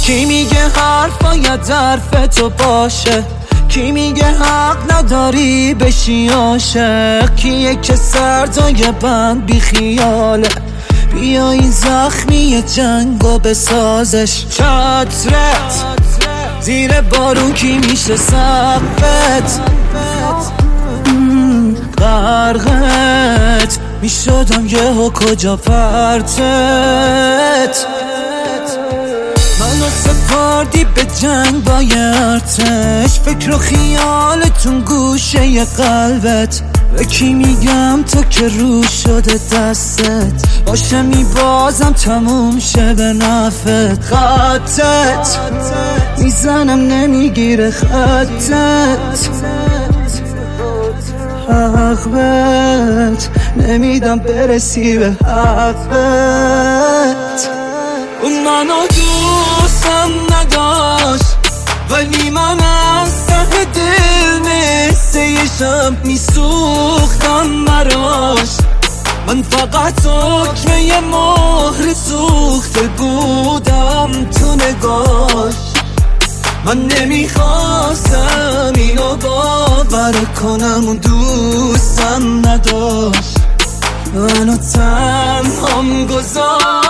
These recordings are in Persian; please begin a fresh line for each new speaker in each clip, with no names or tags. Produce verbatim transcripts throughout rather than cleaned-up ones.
کی میگه حرف باید حرف تو باشه؟ کی میگه حق نداری بشی عاشق؟ کیه که سردای بند بی خیاله؟ بیا این زخمی جنگو بسازش. چترت زیر بارون کی میشه سقفت؟ غرقت میشدم یهو کجا پرتت؟ منو سپردی به جنگ با ارتش، فکر و خیالتون گوشه قلبت. به کی میگم تو که رو شده دستت؟ باشه میبازم تموم شه به نفت. خطت میزنم نمیگیره خطت، حقت نمیدم برسی به حقت. اون منو دوستم نداشت ولی من از ته دل مثل یه شب میسوختم براش. من فقط حکمه یه مهر سوخته بودم تو نگاش. من نمیخواستم اینو باور کنم اون دوستم نداشت، منو تنهام گذاشت.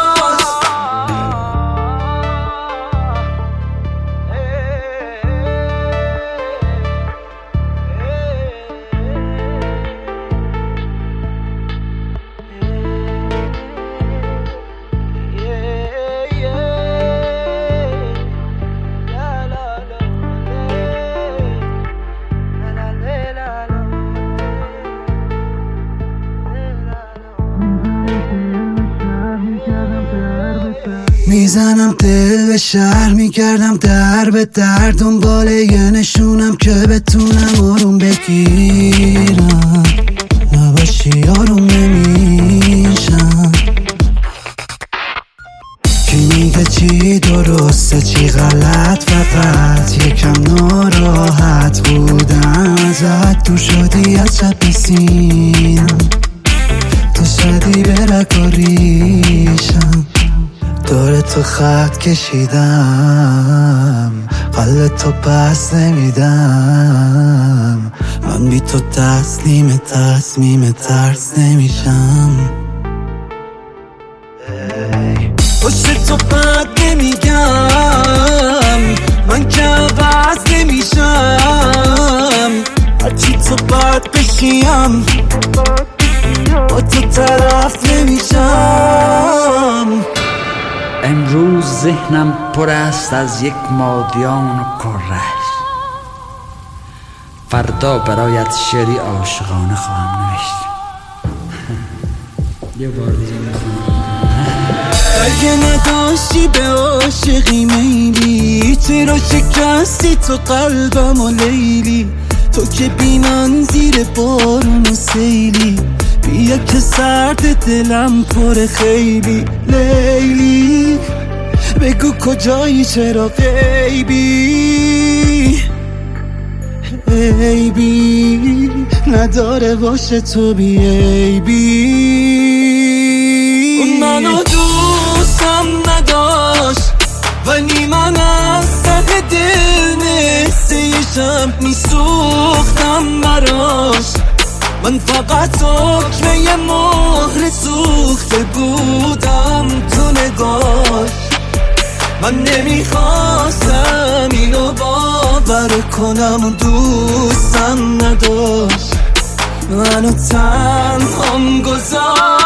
میزنم دل به شهر، میگردم در به در، دنبال یه نشونم که بتونم آروم بگیرم. نباشی آروم نمیشم. کی میگه چی درسته چی غلط؟ فقط یکم ناراحت بودم ازت. دور شدی از شب سینم، تو شدی به رکاریشم. دور تو خط کشیدم، قلب تو پس نمیدم. من بی تو تسلیم تصمیم ترس نمیشم.
پشت تو بد نمیگم، من که عوض نمیشم. هرچی تو بد بشیم با تو طرف نمیشم.
امروز ذهنم پر است از یک مادیان و کرش. فردا برایت شعری عاشقانه خواهم نوشت. یه بار دیگه
اگه نداشتی به عاشقی میلی، چرا شکستی تو قلبم و لیلی؟ تو که بی من زیر بارون و سیلی، بیا که سرد دلم پر خیلی. لیلی بگو کجایی چرا غیبی؟ عیبی نداره باشه تو بی عیبی. اون منو دوستم نداشت ولی من از ته دل مثل یه شب میسوختم براش. من فقط حکمه یه مهر سوخته بودم تو نگاش. من نمیخواستم اینو باور کنم اون دوستم نداشت، منو تنهام گذاشت.